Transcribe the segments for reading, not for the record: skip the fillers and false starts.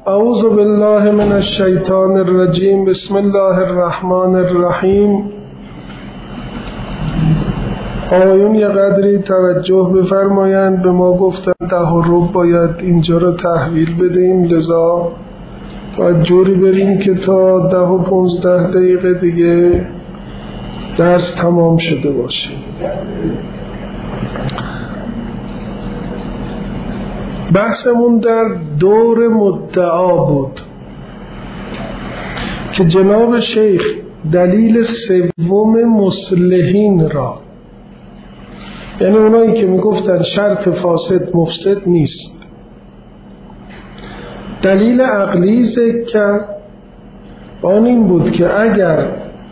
اعوذ بالله من الشیطان الرجیم. بسم الله الرحمن الرحیم. آقایون یه قدری توجه بفرمایند. به ما گفتن 10 باید اینجا رو تحویل بدیم، لذا باید جوری بریم که تا 10 و 15 دقیقه دیگه درس تمام شده باشه. بحثمون در دور مدعا بود که جناب شیخ دلیل سوم مصلحین را، یعنی اونایی که میگفتن شرط فاسد مفسد نیست، دلیل عقلی ذکر کرد. آن این بود که اگر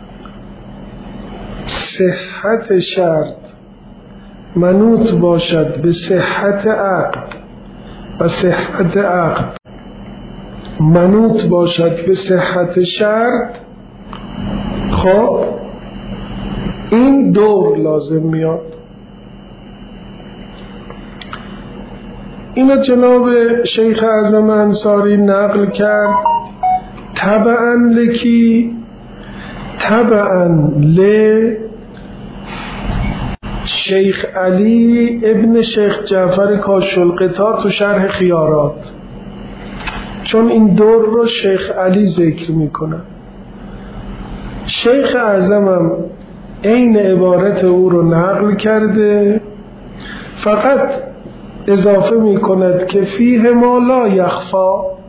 صحت شرط منوط باشد به صحت عقد و صحت عقد منوط باشد به صحت شرط، خب این دور لازم میاد. اینو جناب شیخ اعظم انصاری نقل کرد تبعا لکی، تبعا ل شیخ علی ابن شیخ جعفر کاشف‌الغطا تو شرح خیارات، چون این دور رو شیخ علی ذکر میکنه. شیخ اعظمم عین عبارت او رو نقل کرده، فقط اضافه میکند که فیه ما لا یخفا.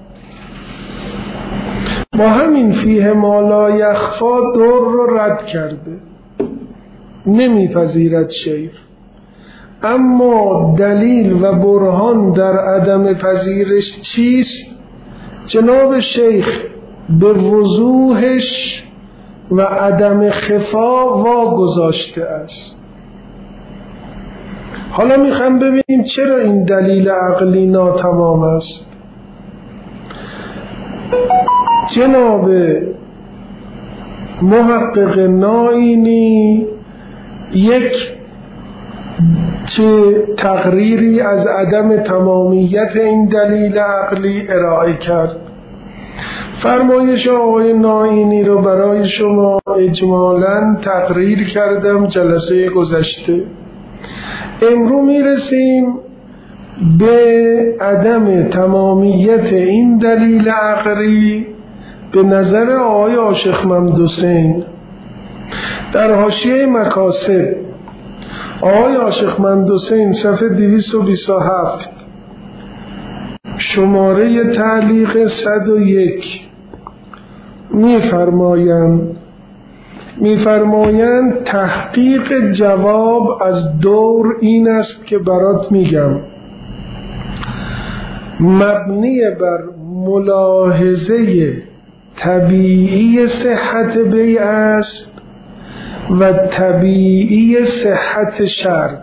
با همین فیه ما لا یخفا دور رو رد کرده، نمیپذیرد شیخ. اما دلیل و برهان در عدم پذیرش چیست؟ جناب شیخ به وضوحش و عدم خفا واگذاشته است. حالا میخوام ببینیم چرا این دلیل عقلی ناتمام است. جناب محقق نائینی یک تقریری از عدم تمامیت این دلیل عقلی ارائه کرد. فرمایش آقای نائینی رو برای شما اجمالاً تقریر کردم جلسه گذشته. امروز میرسیم به عدم تمامیت این دلیل عقلی به نظر آقای عاشق محمد حسین. در حاشیه مکاسب آقای عاشق محمد حسین صفحه 227 شماره تعلیق 101 میفرمایند تحقیق جواب از دور این است که برات میگم، مبنی بر ملاحظه طبیعی صحت بیع است و طبیعی صحت شرط.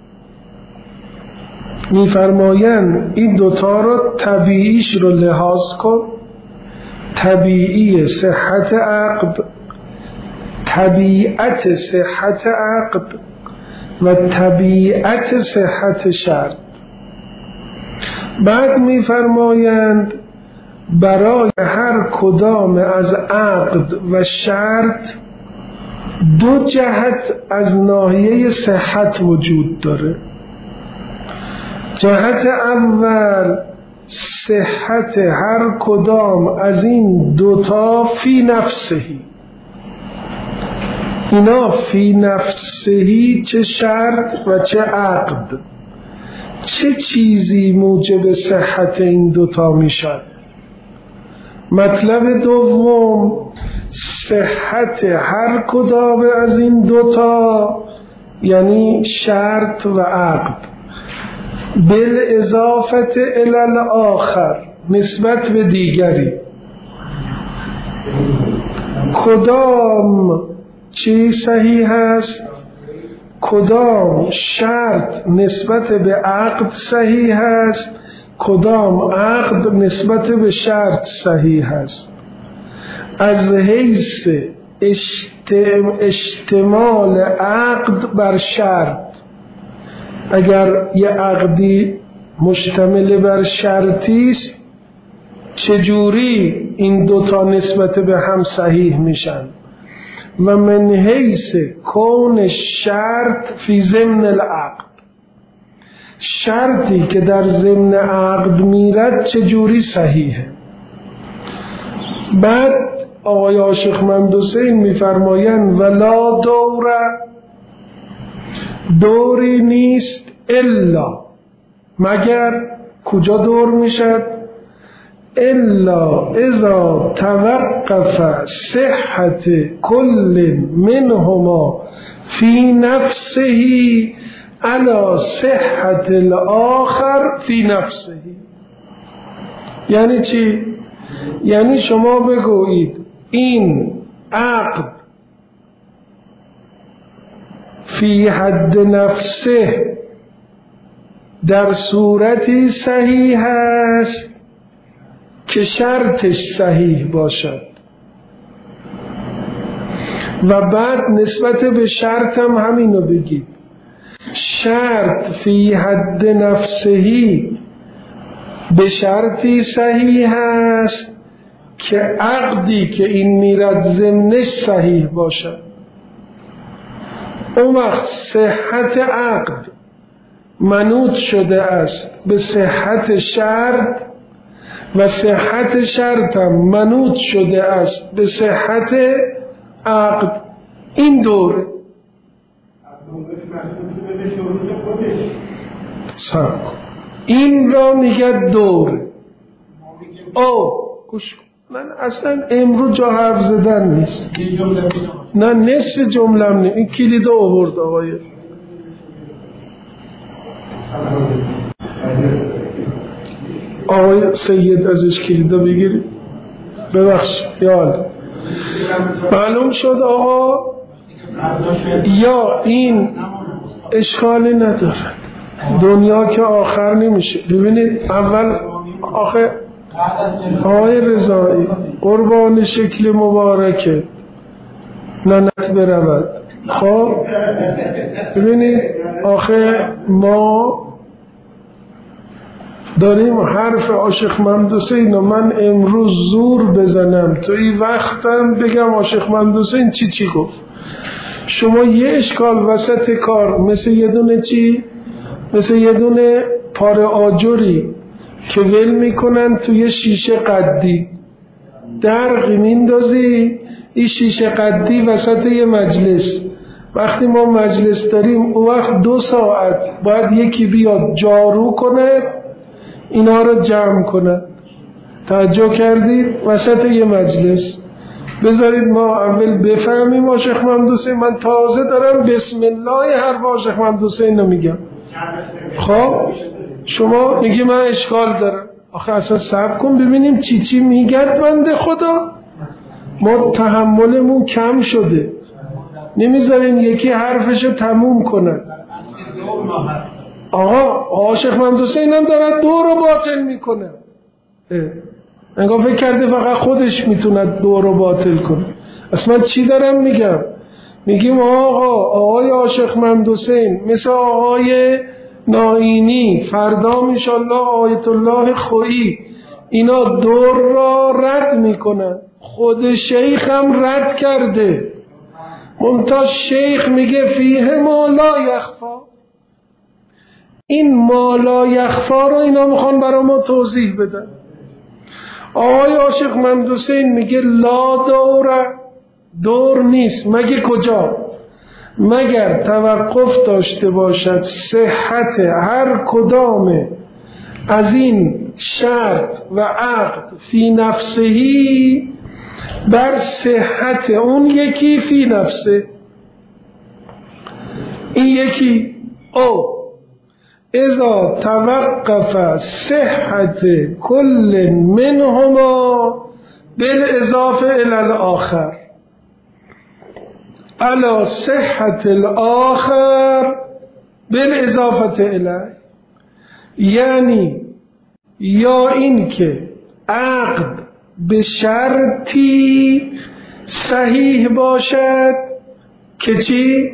میفرمایند این دوتا رو طبیعیش رو لحاظ کن، طبیعی صحت عقد، طبیعت صحت عقد و طبیعت صحت شرط. بعد میفرمایند برای هر کدام از عقد و شرط 2 جهت از ناحیه صحت وجود داره. جهت اول صحت هر کدام از این 2 فی نفسهی. اینا فی نفسهی چه شرط و چه عقد، چه چیزی موجب صحت این 2 میشد. مطلب دوم صحت هر کدام از این 2 یعنی شرط و عقد بالاضافه الی الاخر نسبت به دیگری. کدام چی صحیح است؟ کدام شرط نسبت به عقد صحیح است، کدام عقد نسبت به شرط صحیح است. از حیث اشتمال عقد بر شرط، اگر یه عقدی مشتمل بر شرطی است چجوری این دوتا نسبت به هم صحیح میشن؟ و من حیث کون شرط فی ضمن العقد، شرطی که در ضمن عقد میرد چجوری صحیحه. بعد آقای عاشق ممدوح‌حسین میفرمایند ولا دوری نیست الا، مگر کجا دور میشد؟ الا اذا توقف صحت کل منهما فی نفسه علی صحت الاخر فی نفسه. یعنی چی؟ یعنی شما بگویید این عقد فی حد نفسه در صورتی صحیح است که شرطش صحیح باشد، و بعد نسبت به شرط هم همینو بگید، شرط فی حد نفسهی به شرطی صحیح است که عقدی که این میرد ضمنش صحیح باشد. اون وقت صحت عقد منوط شده است به صحت شرط و صحت شرط هم منوط شده است به صحت عقد. این دوره این را میگه دوره. گوش من اصلا امروز جا حرف زدن نیست، نه نصف جملم نیست. این کلید آورد آقای سید ازش کلیدا بگیرید. ببخش یال معلوم شد آقا، یا این اشکالی ندارد، دنیا که آخر نمیشه. ببینید اول آخه آقای رضایی قربان شکل مبارکه ننت برود. خب ببینید آخه ما داریم حرف عاشق ممدوح‌حسین و من امروز زور بزنم تو این وقتم بگم عاشق ممدوح‌حسین چی گفت. شما یه اشکال وسط کار مثل یه دونه مثل یه دونه پاره آجری که ول میکنن توی شیشه قدی، درقی میندازی این شیشه قدی وسط یه مجلس. وقتی ما مجلس داریم اون وقت 2 ساعت باید یکی بیاد جارو کنه اینا رو جمع کنه. توجه کردید؟ وسط یه مجلس. بذارید ما اول بفهمیم عاشق ممدوح‌حسین. من تازه دارم بسم الله حرف عاشق ممدوح‌حسین رو میگم. خب شما میگی من اشکال دارم. آخه اصلا صبر کن ببینیم چی میگد بنده خدا. ما تحملمون کم شده، نمیذارین یکی حرفشو تموم کنن. آقا عاشق ممدوح‌حسین هم دارد دور رو باطل میکنه. انگار فکر کرده فقط خودش میتونه دور رو باطل کنه. اصلا چی دارم میگم؟ میگیم آقای عاشق ممدوح‌حسین مثل آقای ناینی، فردا انشالله آیت الله خویی، اینا دور را رد میکنن. خود شیخ هم رد کرده. منتها شیخ میگه فیه ما لا یخفا. این ما لا یخفا رو اینا میخوان برای ما توضیح بدن. آقای عاشق ممدوح‌حسین میگه لا دور نیست. مگه کجا؟ مگر توقف داشته باشد صحت هر کدام از این شرط و عقد فی نفسهی بر صحت اون یکی فی نفسه. این یکی اذا توقف صحت کل منهما بالاضافه الی الاخر علی صحت الاخر بالاضافه الیه. یعنی یا این که عقد به شرطی صحیح باشد که چی؟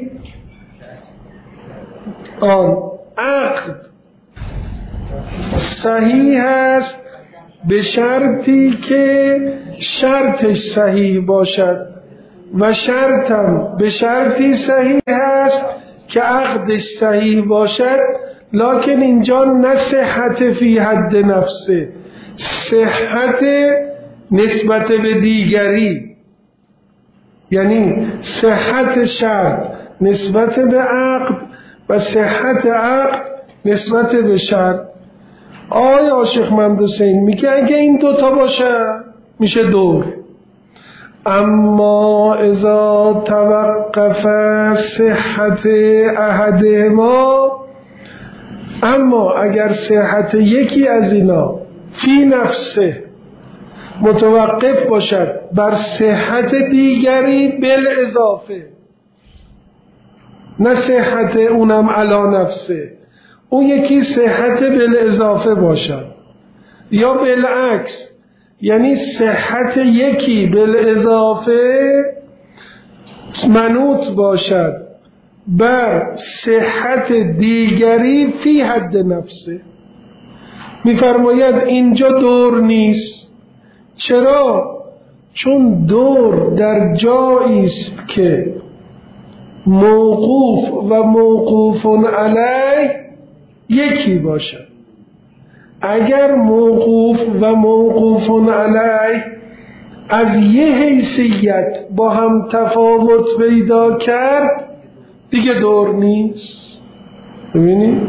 عقد صحیح است به شرطی که شرطش صحیح باشد و شرطم به شرطی صحیح هست که عقدش صحیح باشد، لکن اینجا نه صحت فی حد نفسه، صحت نسبت به دیگری، یعنی صحت شرط نسبت به عقد و صحت عقد نسبت به شرط. آقای شیخ محمد حسین میگه اگه این دوتا باشه میشه دور. اما اذا توقف صحت احدهما، اما اگر صحت یکی از اینا فی نفسه متوقف باشد بر صحت دیگری بالاضافه، نه صحت اونم علی نفسه، اون یکی صحت بالاضافه باشد، یا بالعکس، یعنی صحت یکی بالاضافه منوط باشد بر صحت دیگری فی حد نفسه. میفرماید اینجا دور نیست. چرا؟ چون دور در جایی است که موقوف و موقوف علیه یکی باشد. اگر موقوف و موقوف علیه از یه حیثیت با هم تفاوت پیدا کرد دیگه دور نیست. ببینید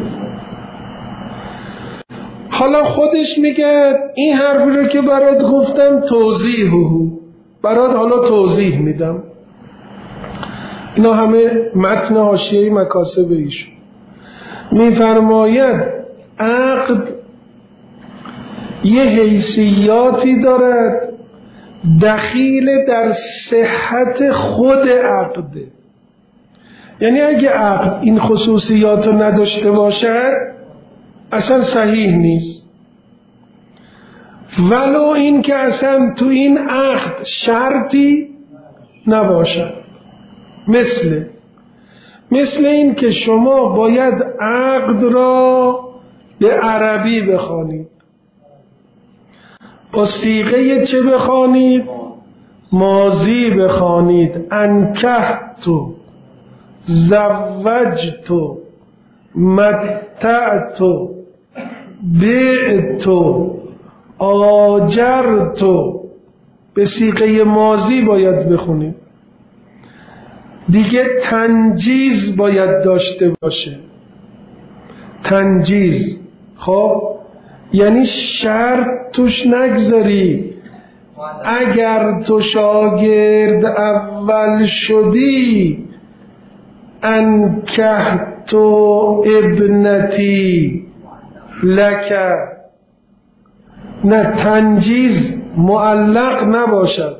حالا خودش میگه این حرفی رو که برات گفتم توضیحه، برات حالا توضیح میدم. اینا همه متن حاشیه مکاسب ایشون. میفرماید عقد یه حیثیاتی دارد دخیل در صحت خود عقده. یعنی اگه عقد این خصوصیات رو نداشته باشد اصلا صحیح نیست، ولو این که اصلا تو این عقد شرطی نباشد. مثل این که شما باید عقد را به عربی بخوانید، با صیغه چه بخوانید؟ ماضی بخوانید. انکحتو، زوجتو، متعتو، بعتو، آجرتو، به صیغه ماضی باید بخونید. دیگه تنجیز باید داشته باشه. تنجیز خب یعنی شرط توش نگذاری. اگر تو شاگرد اول شدی انکحتو ابنتی لک، نه تنجیز معلق نباشد.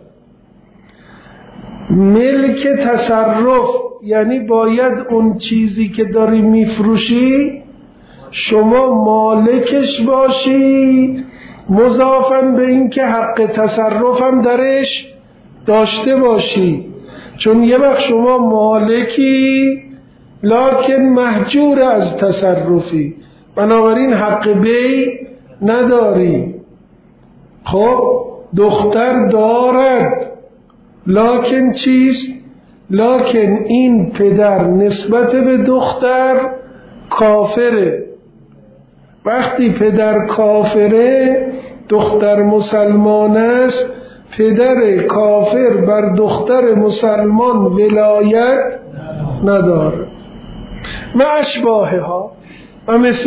ملک تصرف یعنی باید اون چیزی که داری میفروشی شما مالکش باشی، مضافاً به این که حق تصرفم درش داشته باشی. چون یه وقت شما مالکی لکن محجور از تصرفی، بنابراین حق بی نداری. خب دختر دارد لکن چیست؟ لکن این پدر نسبت به دختر کافره. وقتی پدر کافره دختر مسلمان است، پدر کافر بر دختر مسلمان ولایت نداره. و اشباهه ها و مثل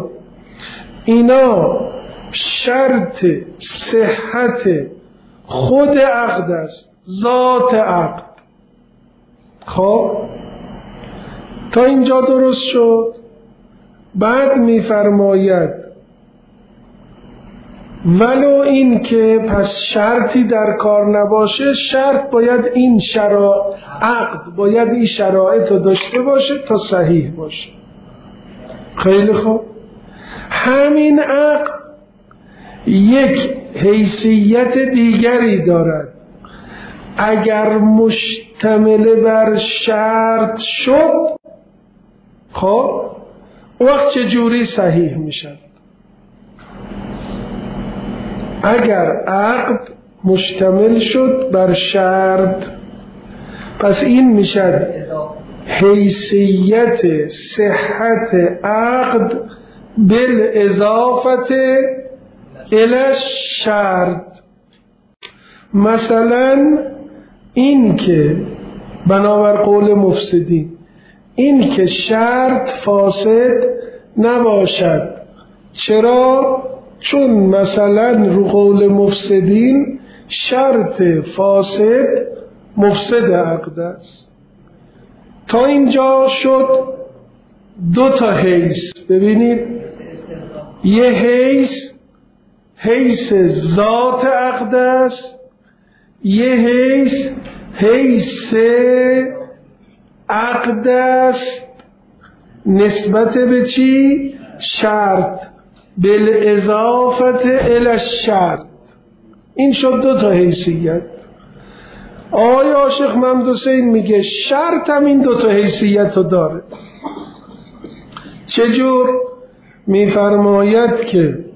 اینا شرط صحت خود عقد است، ذات عقد. خب تا اینجا درست شد. بعد میفرماید ولو این که پس شرطی در کار نباشه، شرط باید این عقد باید این شرایط رو داشته باشه تا صحیح باشه. خیلی خوب، همین عقد یک حیثیت دیگری دارد. اگر مشتمل بر شرط شد، خب وقت چجوری صحیح میشن؟ اگر عقد مشتمل شد بر شرط، پس این میشد حیثیت صحت عقد بالاضافت الی الشرط. مثلا این که بنابر قول مفسدین این که شرط فاسد نباشد. چرا؟ چون مثلا رو قول مفسدین شرط فاسد مفسد عقد است. تا اینجا شد دو تا حیث. ببینید، یه حیث ذات عقد است، یه حیث عقد است نسبت به چی؟ شرط، بالاضافت الی الشرط. این شد دو تا حیثیت. آقای عاشق محمد حسین میگه شرط هم این دو تا حیثیت رو داره. چجور؟ میفرماید که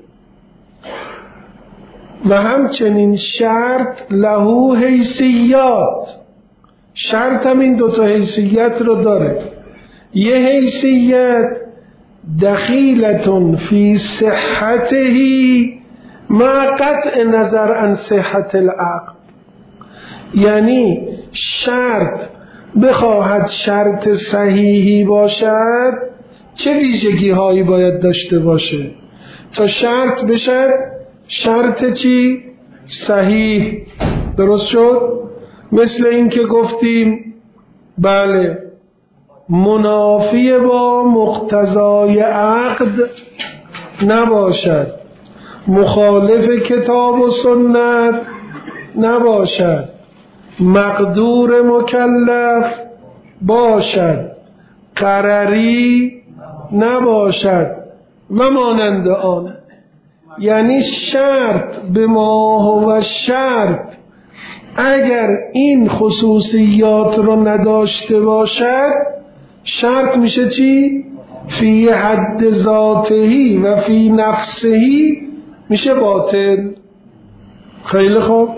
و همچنین شرط له حیثیات، شرط هم این دو تا حیثیت رو داره. یه حیثیت دخیلتون فی صحته مع قطع نظر عن صحت العقد، یعنی شرط بخواهد شرط صحیحی باشد چه ویژگی هایی باید داشته باشه تا شرط بشه شرط چی؟ صحیح. درست شد؟ مثل این که گفتیم بله منافی با مقتضای عقد نباشد، مخالف کتاب و سنت نباشد، مقدور مکلف باشد، قرری نباشد و مانند آن. یعنی شرط به ما هو شرط اگر این خصوصیات رو نداشته باشد شرط میشه چی؟ فی حد ذاتهی و فی نفسهی میشه باطل. خیلی خوب،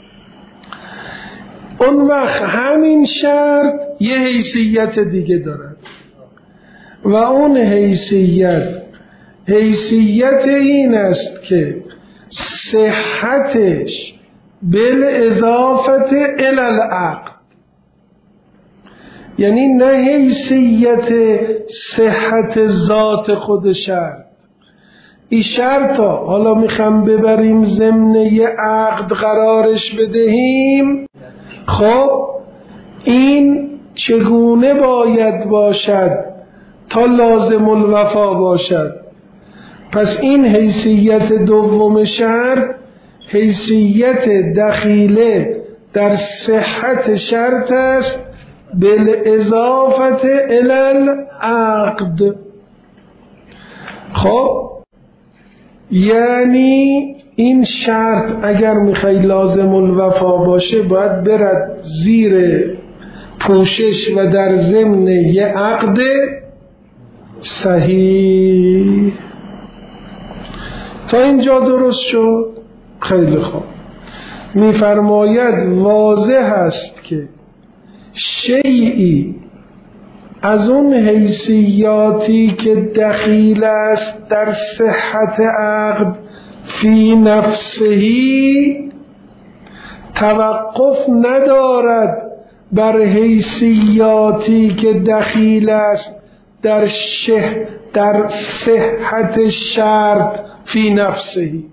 اون وقت همین شرط یه حیثیت دیگه دارد و اون حیثیت این است که صحتش بالاضافت الی العقد، یعنی نه حیثیت صحت ذات خود شرط. این شرط حالا میخوام ببریم ضمن یه عقد قرارش بدهیم، خب این چگونه باید باشد تا لازم الوفا باشد؟ پس این حیثیت دوم شرط حیثیت دخیله در صحت شرط است بالاضافت الی العقد. خب یعنی این شرط اگر میخوای لازم الوفا باشه باید برد زیر پوشش و در ضمن یه عقد صحیح. تا اینجا درست شد؟ خیلی خوب. میفرماید واضح است که شیئی از اون حیثیاتی که دخیل است در صحت عقد فی نفسهی توقف ندارد بر حیثیاتی که دخیل است در صحت شرط فی نفسهی.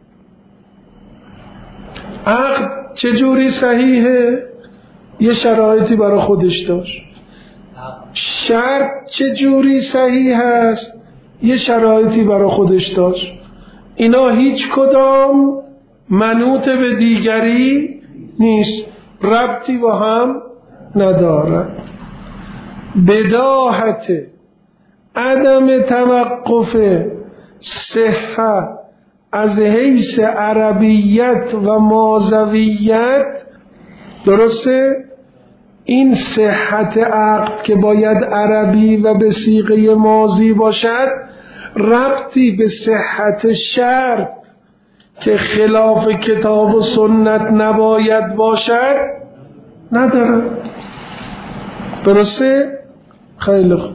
عقد چجوری صحیحه؟ یه شرایطی برای خودش داشت. شرط چجوری صحیح هست؟ یه شرایطی برای خودش داشت. اینا هیچ کدام منوط به دیگری نیست، ربطی با هم ندارد. بداهت عدم توقف صحه از حیث عربیت و مازویت، درسته؟ این صحت عقد که باید عربی و به صیغه ماضی باشد ربطی به صحت شرط که خلاف کتاب و سنت نباید باشد ندارد. درسته؟ خیلی خوب.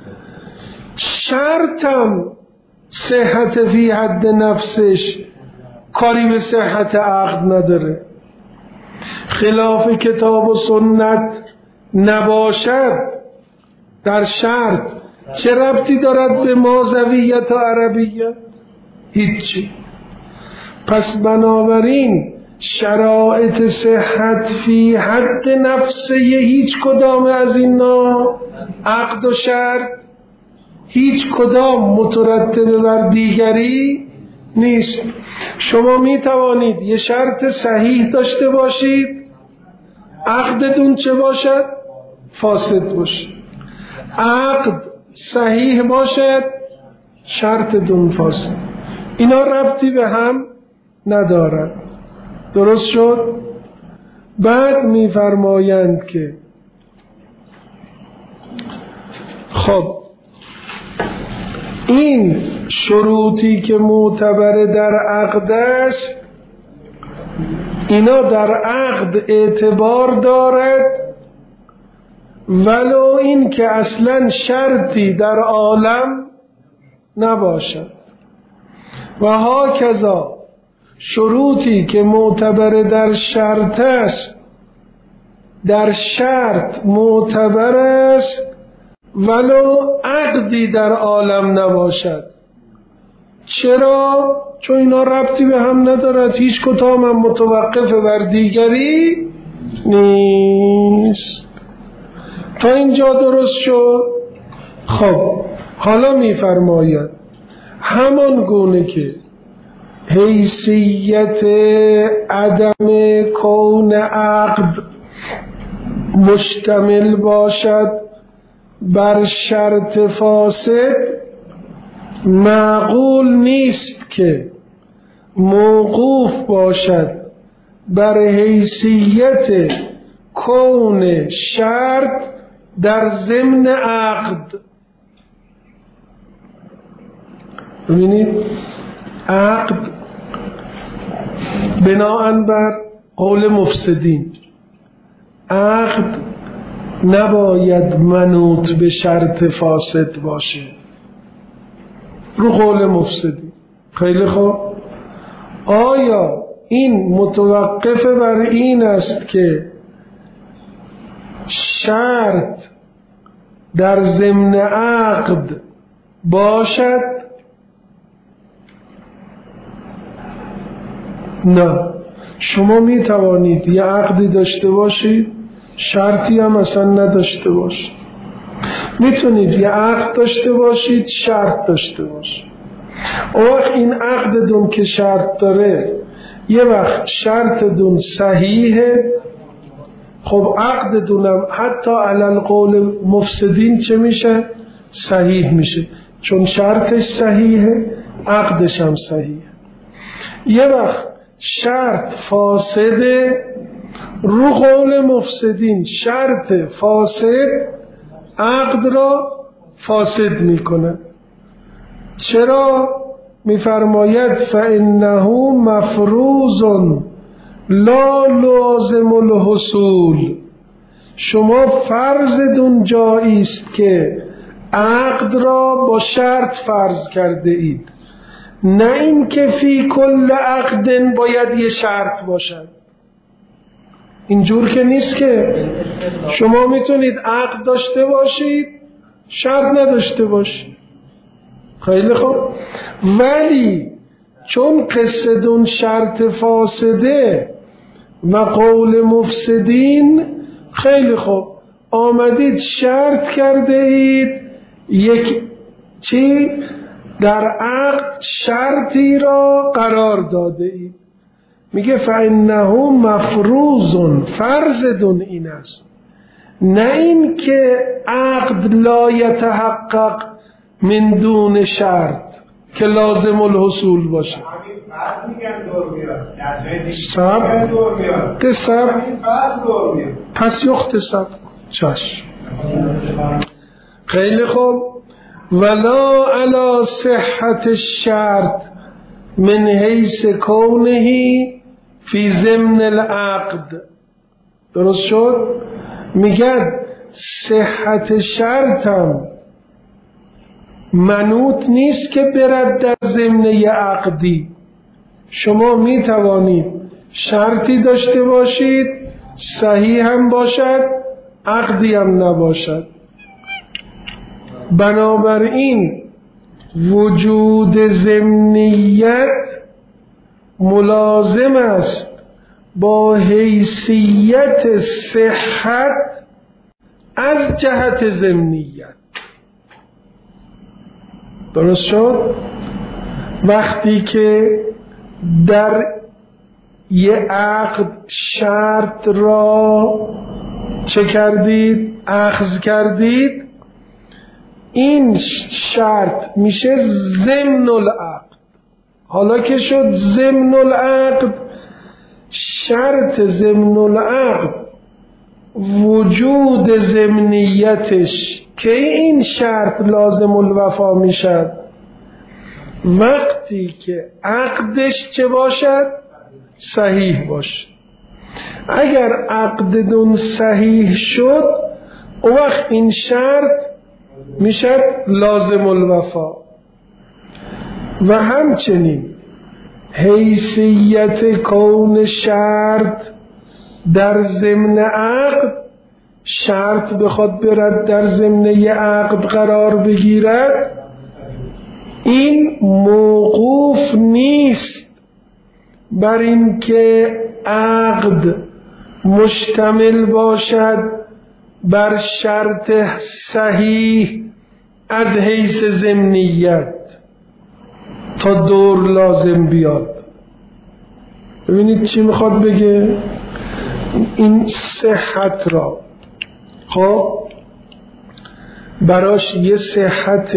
شرطم صحت فی حد نفسش کاری به صحت عقد نداره. خلاف کتاب و سنت نباشد در شرط چه ربطی دارد به مازویت و عربیت؟ هیچی. پس بنابراین شرایط صحت فی حد نفسه هیچ کدام از اینا عقد و شرط هیچ کدام مترتب بر دیگری نیست. شما می توانید یه شرط صحیح داشته باشید، عقدتون چه باشد؟ فاسد باشد. عقد صحیح باشد، شرطتون فاسد. اینا ربطی به هم ندارد. درست شد؟ بعد می فرمایند که خب این شروطی که معتبر در عقد است اینا در عقد اعتبار دارد ولو این که اصلا شرطی در عالم نباشد. و هاکذا شروطی که معتبر در شرط است در شرط معتبر است ولو عقدی در عالم نباشد. چرا؟ چون اینا ربطی به هم ندارد، هیچ کدام هم متوقف بر دیگری نیست. تا اینجا درست شد؟ خب حالا میفرماید همان گونه که حیثیت عدم کون عقد مشتمل باشد بر شرط فاسد، معقول نیست که موقوف باشد بر حیثیت کون شرط در ضمن عقد. ببینید عقد بناء بر قول مفسدین عقد نباید منوط به شرط فاسد باشه رو قول مفسدین. خیلی خوب. آیا این متوقف بر این است که شرط در ضمن عقد باشد؟ نه. شما می توانید یه عقدی داشته باشید شرطی هم اصلا نداشته باشید. میتونید یه عقد داشته باشید شرط داشته باشید. اون وقت این عقدتون که شرط داره یه وقت شرطتون صحیحه، خب عقدتونم حتی علل قول مفسدین چه میشه؟ صحیح میشه، چون شرطش صحیحه عقدش هم صحیحه. یه وقت شرط فاسده، رو قول مفسدین شرط فاسد عقد را فاسد میکنه. چرا؟ میفرماید فانه مفروض لا لازم الحصول. شما فرضتون جایی است که عقد را با شرط فرض کرده اید، نه این که فی کل عقد باید یه شرط باشد. اینجور که نیست که شما میتونید عقد داشته باشید شرط نداشته باشید. خیلی خوب. ولی چون قصدون شرط فاسده و قول مفسدین، خیلی خوب آمدید شرط کرده اید یک چی در عقد شرطی را قرار داده اید. میگه فانه مفروض، فرضتون این است، نه این که عقد لا یتحقق من دون شرط که لازم الحصول باشه. سب پس یختصب چشم. خیلی خوب. ولا علی صحت الشرط من حیث کونه فی ضمن العقد. درست شد؟ میگن صحت شرطم منوط نیست که برد در ضمن عقدی. شما می توانید شرطی داشته باشید صحیح هم باشد عقدی هم نباشد. بنابراین وجود ضمنیت ملازم است با حیثیت صحت از جهت ضمنیت. درست شد؟ وقتی که در یه عقد شرط را چه کردید؟ اخذ کردید، این شرط میشه ضمن العقد. حالا که شد ضمن العقد، شرط ضمن العقد وجود ضمنیتش که این شرط لازم الوفا میشد وقتی که عقدش چه باشد؟ صحیح باشد. اگر عقدتون صحیح شد اون وقت این شرط میشد لازم الوفا. و همچنین حیثیت کون شرط در ضمن عقد، شرط بخواد برد در ضمن عقد قرار بگیرد، این موقوف نیست بر این که عقد مشتمل باشد بر شرط صحیح از حیث ضمنیت تا دور لازم بیاد. ببینید چی میخواد بگه؟ این صحت را خب براش یه صحت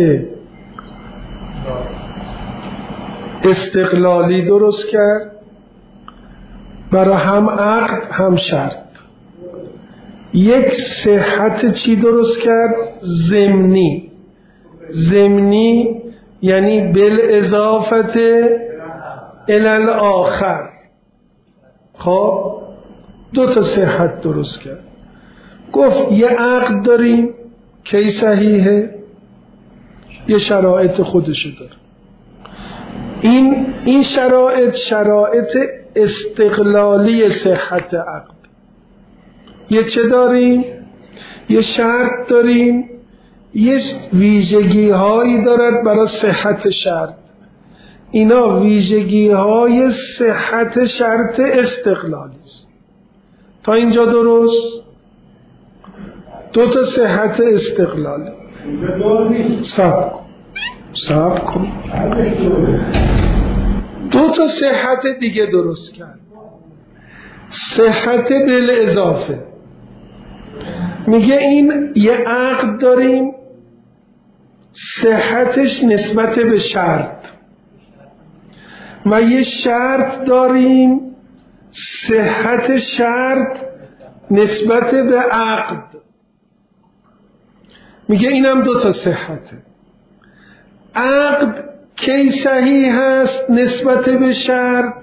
استقلالی درست کرد، برای هم عقد هم شرط. یک صحت چی درست کرد؟ ضمنی. ضمنی یعنی بالاضافت الی الاخر. خب دو تا صحت درست کرد. گفت یه عقد داریم کی صحیحه، یه شرایط خودشو داره. این شرایط استقلالی صحت عقد. یه چه داریم؟ یه شرط داریم، یه ویژگی هایی دارد برای صحت شرط. اینا ویژگی های صحت شرط استقلالی است. تا اینجا درست؟ دو تا صحت استقلالی. صبر کن. دو تا صحت دیگه درست کرد. صحت بالاضافه. میگه این یه عقد داریم صحتش نسبت به شرط و یه شرط داریم صحت شرط نسبت به عقد. میگه اینم دو تا صحته. عقد کی صحیح هست نسبت به شرط؟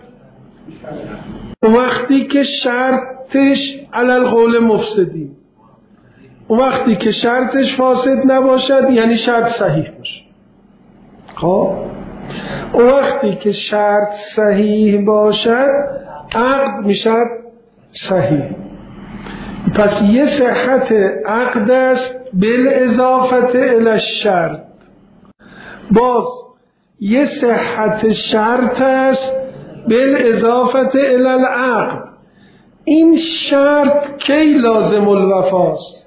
وقتی که شرطش علی القول مفسدی، وقتی که شرطش فاسد نباشد یعنی شرط صحیح باشه. خب وقتی که شرط صحیح باشد عقد میشه صحیح. پس یه صحت عقد است بالاضافت الی الشرط، باز یه صحت شرط است بالاضافت الی العقد. این شرط کی لازم الوفاست؟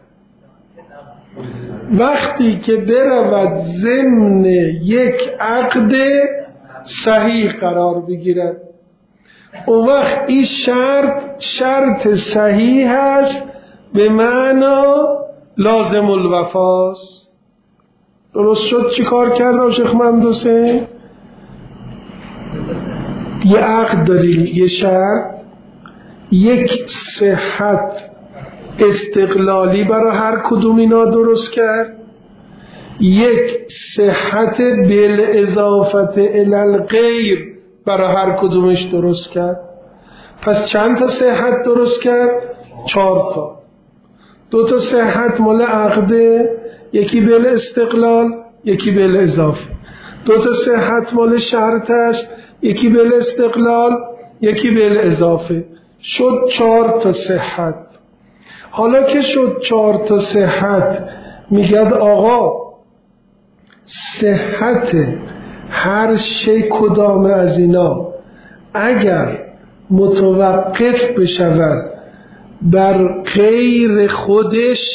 وقتی که برود ضمن یک عقد صحیح قرار بگیرد، اون وقت این شرط صحیح هست به معنا لازم الوفاست. درست شد؟ چی کار کرد شیخ محمد حسین؟ یه عقد داریم، یه شرط، یک صحت استقلالی برای هر کدوم اینا درست کرد، یک صحت بالاضافت الی الغیر برای هر کدومش درست کرد. پس چند تا صحت درست کرد؟ 4 تا. 2 تا صحت مال عقده، یکی بل استقلال، یکی بل اضافه. 2 تا صحت مال شرط است، یکی بل استقلال، یکی بل اضافه. شد 4 تا صحت. حالا که شد 4 تا صحت، میگد آقا صحت هر شی کدام از اینا اگر متوقف بشود بر غیر خودش،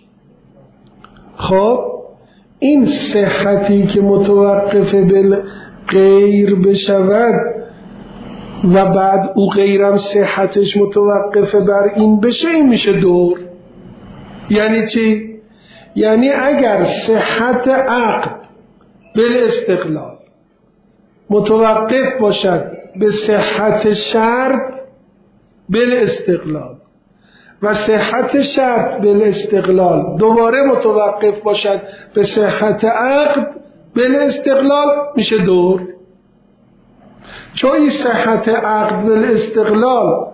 خب این صحتی که متوقف بر غیر بشود و بعد او غیرم صحتش متوقف بر این بشه، این میشه دور. یعنی چی؟ یعنی اگر صحت عقد بل استقلال متوقف باشد به صحت شرط بل استقلال و صحت شرط بل استقلال دوباره متوقف باشد به صحت عقد بل استقلال، میشه دور. چون این صحت عقد بل استقلال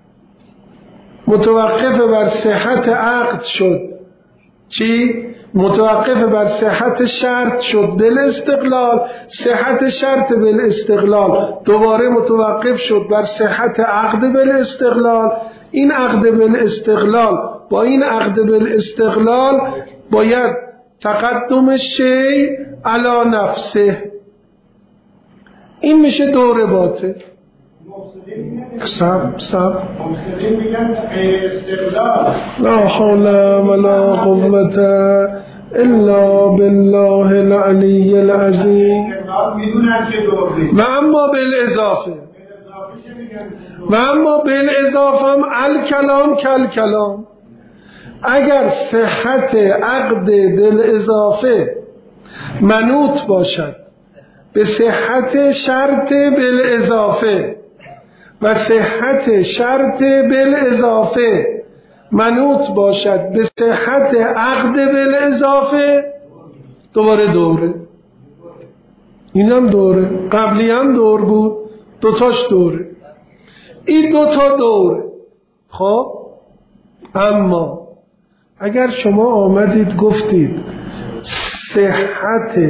متوقف بر صحت عقد شد، چی؟ متوقف بر صحت شرط شد بل استقلال، صحت شرط بل استقلال دوباره متوقف شد بر صحت عقد بل استقلال. این عقد بل استقلال با این عقد بل استقلال باید تقدم شی علی نفسه، این میشه دور باطل. سب لا حول ولا قوة الا بالله العلی العظیم. و اما بالاضافه، و اما بالاضافه هم الکلام کلکلام. اگر صحت عقد بالاضافه منوط باشد به صحت شرط بالاضافه و صحت شرط بالاضافه منوط باشد به صحت عقد بالاضافه، دوباره دوره. این هم دوره، قبلی هم دور بود، 2 تاش دوره، این 2 تا دوره. خب اما اگر شما آمدید گفتید صحت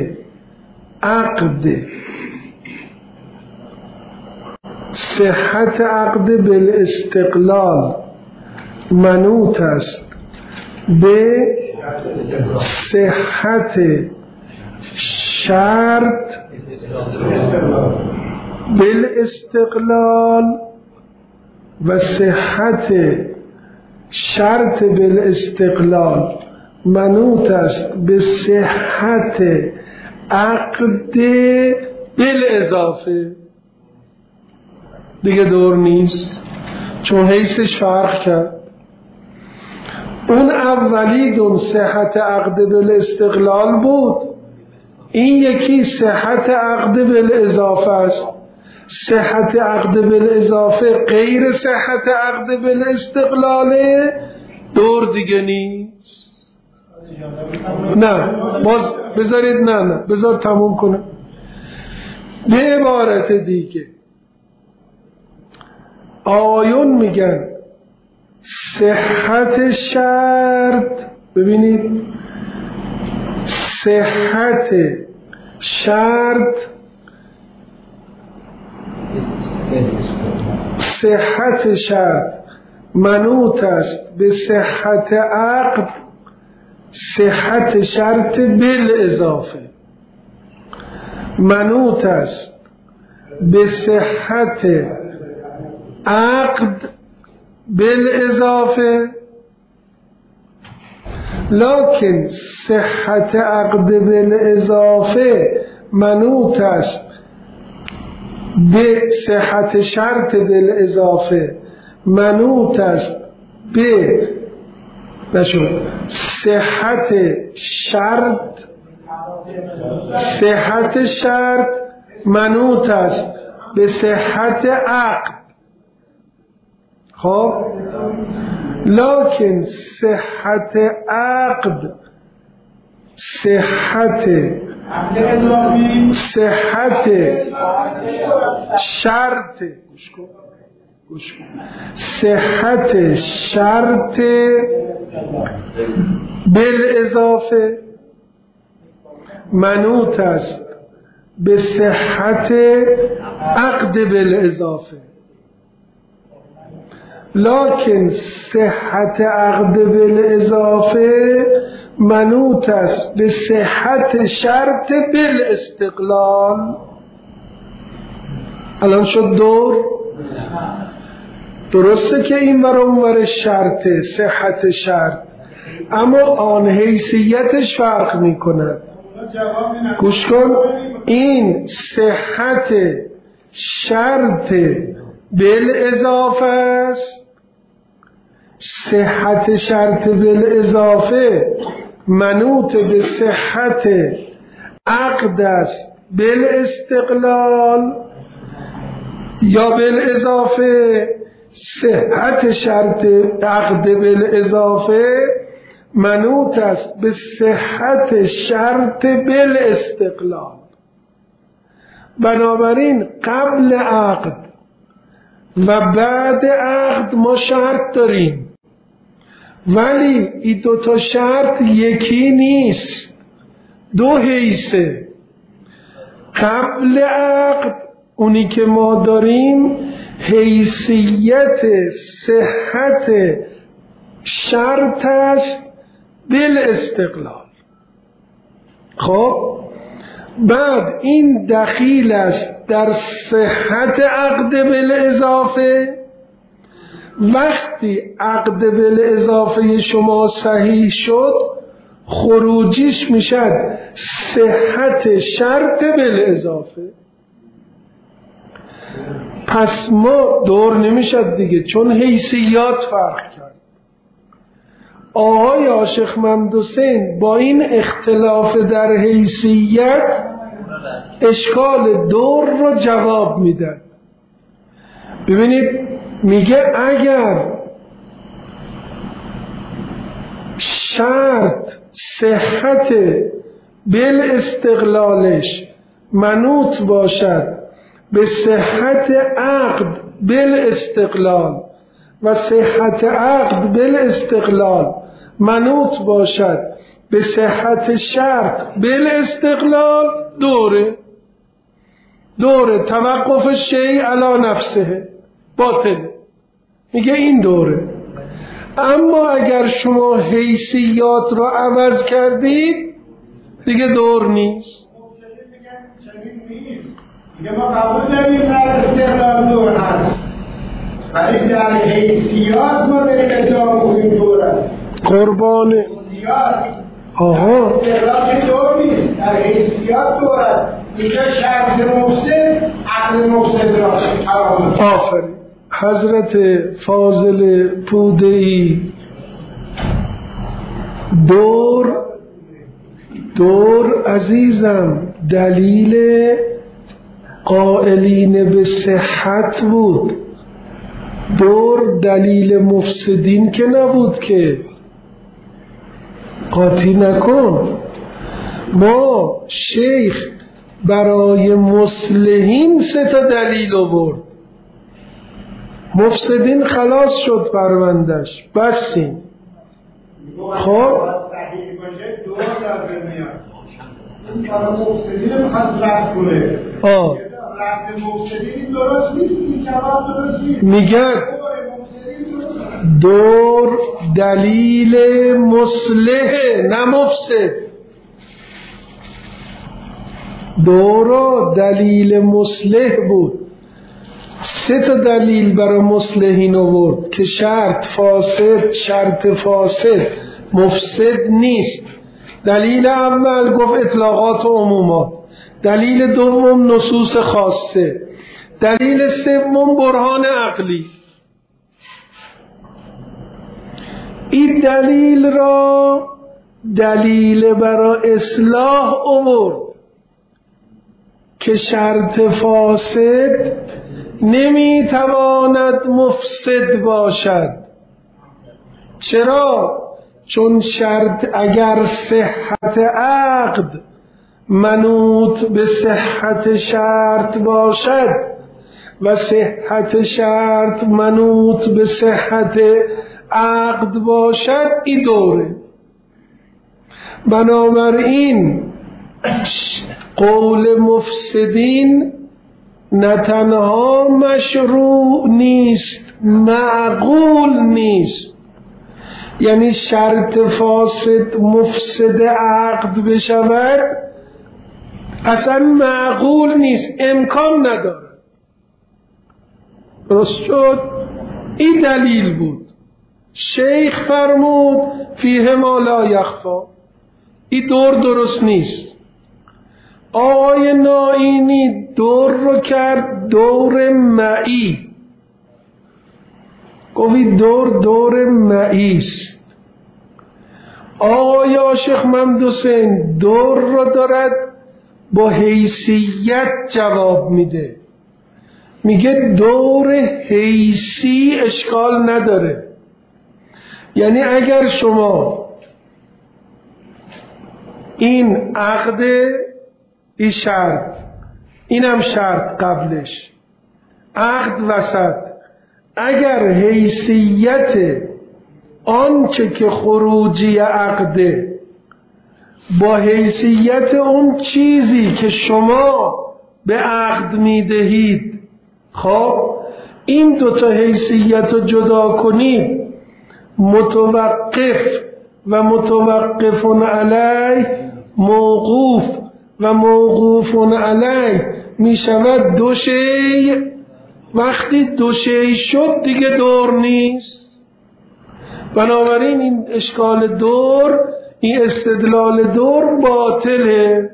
عقد بالاستقلال منوط است به صحت شرط بالاستقلال و صحت شرط بالاستقلال منوط است به صحت عقد بالاضافه، دیگه دور نیست، چون حیثش فرق کرد. اون اولی دون صحت عقد بالاستقلال بود، این یکی صحت عقد بالاضافه است. صحت عقد بالاضافه غیر صحت عقد بالاستقلاله، دور دیگه نیست. نه باز بذارید، نه بذار تموم کنه. به عبارت دیگه آیون میگن صحت شرط، ببینید صحت شرط منوط است به صحت عقد، صحت شرط بالاضافه منوط است به صحت عقد بالاضافه، لکن صحت عقد بالاضافه منوط است به صحت شرط بالاضافه منوط است به صحت شرط منوط است به صحت عقد. خب لکن صحت عقد صحت صحت شرط صحت شرط بالاضافه منوط است به صحت عقد بالاضافه، لکن صحت عقد بالاضافه منوط است به صحت شرط بالاستقلال. الان شد دور. درسته که این ور اون ور شرط، صحت شرط، اما آن حیثیتش فرق می کند. گوش کن، این صحت شرط بالاضافه است. صحت شرط بالاضافه منوط به صحت عقد است بالاستقلال، یا بالاضافه صحت شرط عقد بالاضافه منوط است به صحت شرط بالاستقلال. بنابراین قبل عقد و بعد عقد ما شرط داریم، ولی این دوتا شرط یکی نیست، دو حیثه. قبل عقد اونی که ما داریم حیثیت صحت شرط است بالاستقلال. خب بعد این دخیل است در صحت عقد بالاضافه. وقتی عقد بالاضافه شما صحیح شد خروجیش میشد صحت شرط بالاضافه. پس ما دور نمیشد دیگه، چون حیثیات فرق کرد. آقای عاشق محمد حسین با این اختلاف در حیثیت اشکال دور رو جواب میدن. ببینید میگه اگر شرط صحت بالاستقلالش منوط باشد به صحت عقد بالاستقلال و صحت عقد بالاستقلال منوط باشد به صحت شرط بالاستقلال، دوره توقف شیء علی نفسه باطله. میگه این دوره. اما اگر شما حیثیات رو عوض کردید دیگه دور نیست. میگه ما قبول داریم در استقلال دور هست، ولی در حیثیات ما داریم ادعا کنیم دور هست. قربان آها استقلال دور نیست، در حیثیات دور هست. میگه شرط مفسد عقل مفسد را حرام. آفرین. حضرت فاضل پوده‌ای دور عزیزم دلیل قائلین به صحت بود، دور دلیل مفسدین که نبود که. قاطی نکن. ما شیخ برای مصلحین 3 دلیل آورد، مفسدین خلاص شد پروندش. بسیم. خب میگن دور دلیل مصلح نه مفسد. دور دلیل مصلح بود. 3 دلیل برای مصلحین آورد که شرط فاسد مفسد نیست. دلیل اول گفت اطلاقات و عمومات، دلیل دوم نصوص خاصه، دلیل سوم برهان عقلی. این دلیل را دلیل برای اصلاح آورد که شرط فاسد نمیتواند مفسد باشد. چرا؟ چون شرط اگر صحت عقد منوط به صحت شرط باشد و صحت شرط منوط به صحت عقد باشد، این دوره. بنابراین قول مفسدین نه تنها مشروع نیست، معقول نیست. یعنی شرط فاسد مفسد عقد بشود اصلا معقول نیست، امکان نداره. درست شد؟ این دلیل بود. شیخ فرمود فیه ما لا یخفا، این دور درست نیست. آقای نائینی دور رو کرد دور معی، گوید دور معیست. آقای عاشق محمد حسین دور رو دارد با حیثیت جواب میده، میگه دور حیثی اشکال نداره. یعنی اگر شما این عقد، این شرط، اینم شرط قبلش، عقد وسط، اگر حیثیت آنچه که خروجی عقده با حیثیت اون چیزی که شما به عقد میدهید، خب این دوتا حیثیت رو جدا کنید، متوقف و متوقف علیه، موقوف و موقوف علیه می شود دو شیء. وقتی دو شیء شد دیگه دور نیست. بنابراین این اشکال دور، این استدلال دور باطله.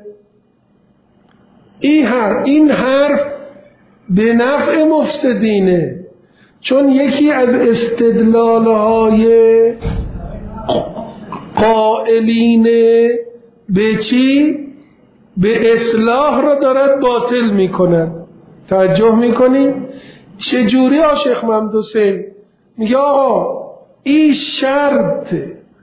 این حرف به نفع مفسدینه، چون یکی از استدلالهای قائلین به چی؟ به اصلاح را دارد باطل میکند. توجه میکنید؟ چجوری عاشق محمد حسین میگه آقا این شرط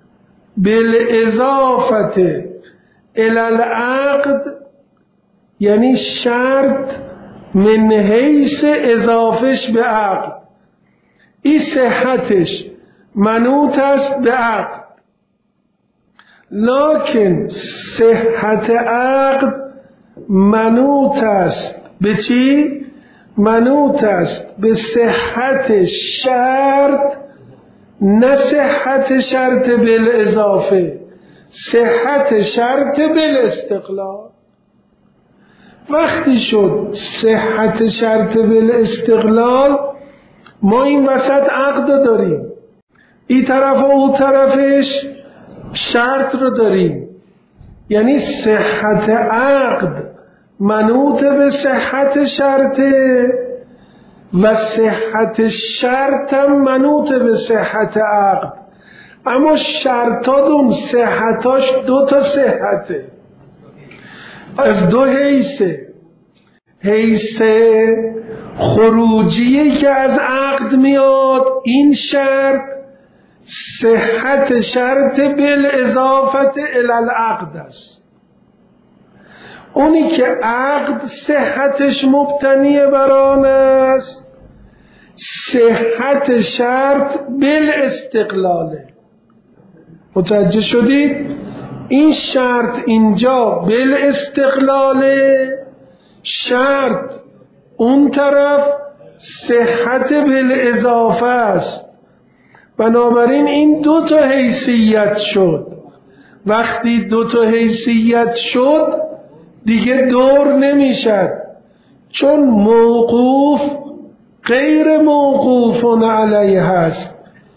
بالاضافت الی العقد، یعنی شرط من حیث اضافش به عقد، این صحتش منوط است به عقد، لکن صحت عقد منوط است به چی؟ منوط است به صحت شرط، نه صحت شرط بالاضافه، صحت شرط بالاستقلال. وقتی شد صحت شرط بالاستقلال، ما این وسط عقد داریم، این طرف و اون طرفش شرط رو داریم، یعنی صحت عقد منوط به صحت شرطه و صحت شرط هم منوط به صحت عقد. اما شرطاتون صحتاش دو تا صحته، از دو حیثه. حیث خروجی که از عقد میاد، این شرط صحت شرط بالاضافت الی العقد است. اونی که عقد صحتش مبتنی بر آن است، صحت شرط بالاستقلاله. متوجه شدید؟ این شرط اینجا بالاستقلاله، شرط اون طرف صحت بالاضافه است. بنابراین این دو تا حیثیت شد. وقتی دو تا حیثیت شد دیگه دور نمیشد، چون موقوف غیر موقوف علیه هست.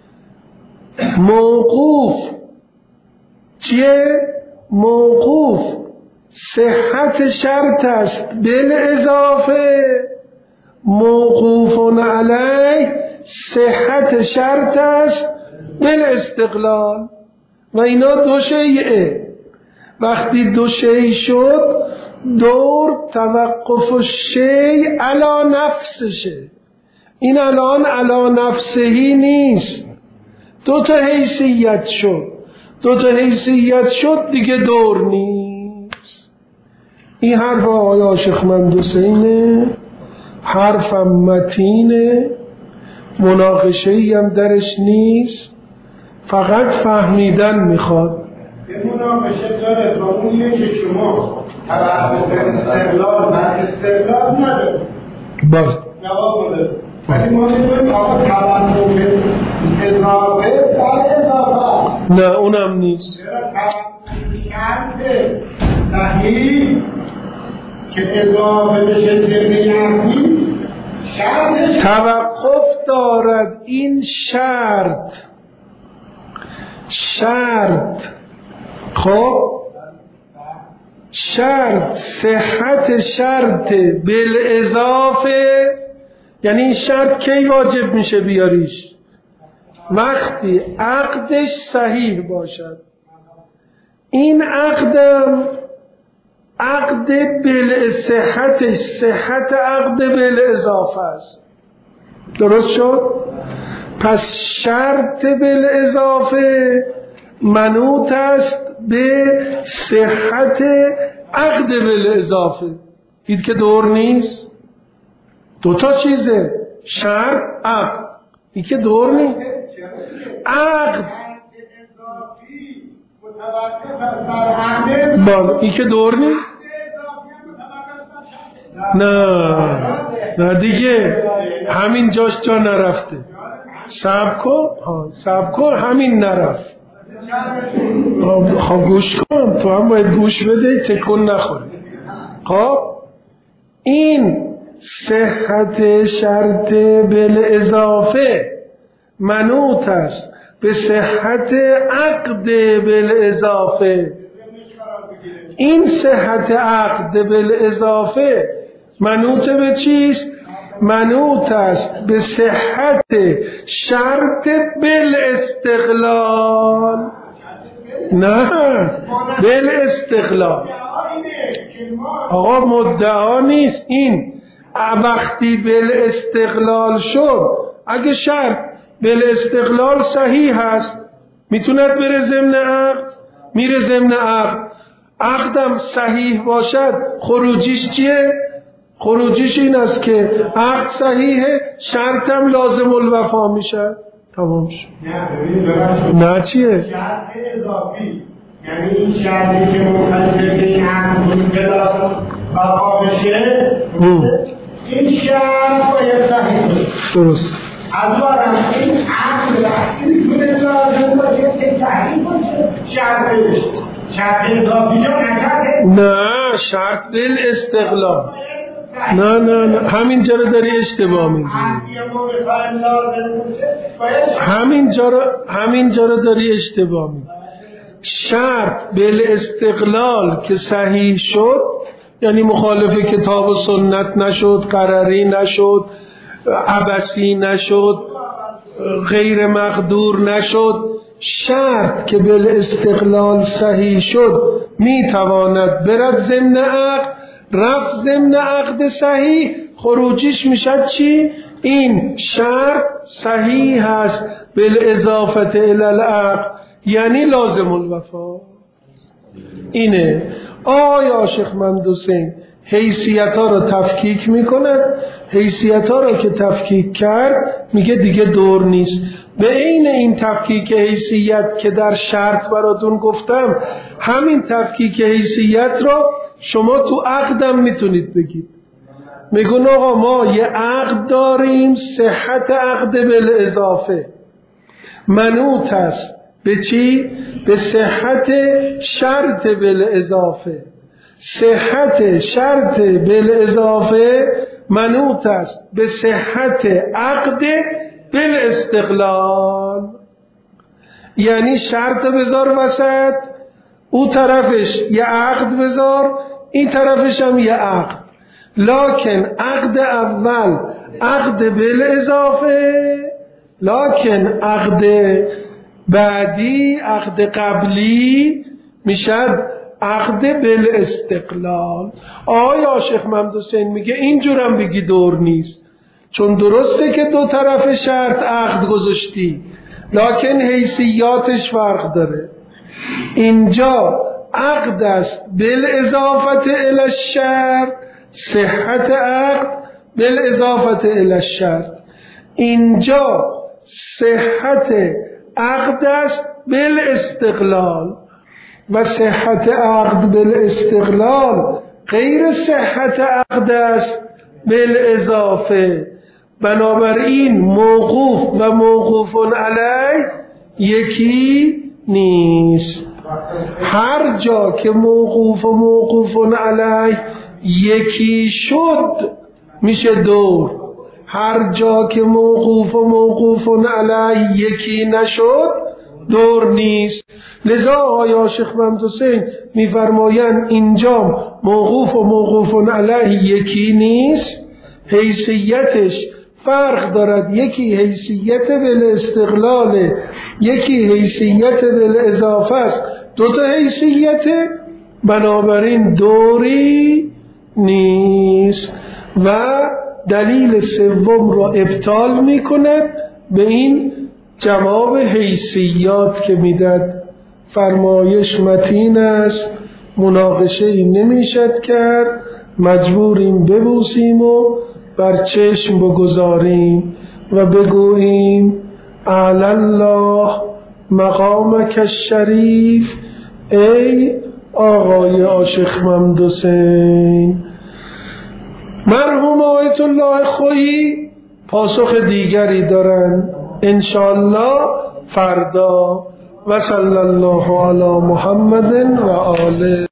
موقوف چیه؟ موقوف صحت شرط است بالاضافه، موقوف علیه صحت شرط است بالاستقلال. و اینا دو شیئه. وقتی دو شیء شد، دور توقف شیء علی نفسشه. این الان علی نفسهی نیست، دو تا حیثیت شد. دو تا حیثیت شد دیگه دور نیست. این حرف آقای عاشق مهندسینه، حرفم متینه، مناقشه‌ای هم درش نیست، فقط فهمیدن میخواد. یه مناقشه داره تا اونیه که شما توقف استقلال و استقلال نداره جواب بده، ولی ما می‌گوییم آقا توقف اضافه بر اضافه نه اونم نیست. شرط صحیح که اضافه بشه ترمیتی توقف دارد. این شرط خب شرط صحت شرط بالاضافه، یعنی این شرط کی واجب میشه بیاریش؟ وقتی عقدش صحیح باشد. این عقدم عقد بالصحتش صحت عقد بالاضافه است. درست شد؟ پس شرط بالاضافه منوط است به صحت عقد بالاضافه. دید که دور نیست؟ دوتا چیزه، شرط عقد. این که دور نیست. عقد بالا این که دور نیست. نه دیگه همین جاش جا نرفته. صبر کن همین نرفت. خب گوش کن، تو هم باید گوش بده تکون نخوری. خب این صحت شرط بالاضافه منوط است به صحت عقد بالاضافه. این صحت عقد بالاضافه منوط به چیست؟ منوط است به صحت شرط بالاستقلال. نه بالاستقلال. آقا مدعا نیست. این وقتی بالاستقلال شد، اگه شرط بالاستقلال صحیح هست میتوند بره ضمن عقد، میره ضمن عقد. عقدم صحیح باشد خروجیش چیه؟ خروجیش این است که عقد صحیحه، شرطم لازم الوفا میشه. تمام شد. نه چیه؟ شرط اضافی، یعنی این شرطی که مخالف این عقد وفا بشه، این شرط باید صحیح باشه. درست. از بارم این عقل وقتی میتونه لازم باشه که صحیح باشه شرط بشه. شرط اضافی جا نکرده؟ نه شرط بالاستقلال. نه همینجا رو داری اشتباه میگی. همینجا رو داری اشتباه میگی. شرط بالاستقلال که صحیح شد، یعنی مخالف کتاب و سنت نشد، قرری نشد، عبسی نشد، غیر مقدور نشد. شرط که بالاستقلال صحیح شد میتواند برد ضمن عقد، رفت ضمن عقد صحیح، خروجیش میشد چی؟ این شرط صحیح هست بالاضافه الی العقد، یعنی لازم الوفا. اینه. آیا عاشق مهندسین حیثیت ها رو تفکیک میکند. حیثیت ها رو که تفکیک کرد میگه دیگه دور نیست. به عین این تفکیک حیثیت که در شرط براتون گفتم، همین تفکیک حیثیت رو شما تو عقدم میتونید بگید. میگن آقا ما یه عقد داریم، صحت عقد بالاضافه منوط است به چی؟ به صحت شرط بالاضافه. صحت شرط بالاضافه منوط است به صحت عقد بالاستقلال. یعنی شرط بذار وسط، او طرفش یه عقد بذار، این طرفش هم یه عقد. لکن عقد اول عقد بالاضافه، لکن عقد بعدی عقد قبلی میشد عقد بالاستقلال. آقای عاشق مهندسین میگه اینجورم بگی دور نیست، چون درسته که دو طرف شرط عقد گذاشتی، لکن حیثیاتش فرق داره. اینجا عقد است بالاضافه الی الشرط، صحت عقد بالاضافه الی الشرط. اینجا صحت عقد است بالاستقلال و صحت عقد بالاستقلال غیر صحت عقد است بالاضافه. بنابراین موقوف و موقوف علیه یکی نیست. هر جا که موقوف و موقوف علیه یکی شد میشه دور، هر جا که موقوف و موقوف علیه یکی نشد دور نیست. لذا آیا شیخ محمد حسین میفرمایند اینجا موقوف و موقوف علیه یکی نیست، حیثیتش فرق دارد، یکی حیثیت بالاستقلال، یکی حیثیت بالاضافه است، دوتا حیثیت، بنابراین دوری نیست و دلیل سوم را ابطال میکند به این جواب حیثیات که میداد. فرمایش متین است، مناقشه ای نمیشد کرد، مجبوریم ببوسیم و بر چشم بگذاریم و بگوییم اعلی الله مقامک الشریف، ای آقای عاشق محمد حسین. مرحوم آیت الله خویی پاسخ دیگری دارند انشاءالله فردا. و صلی الله علی محمد و آله.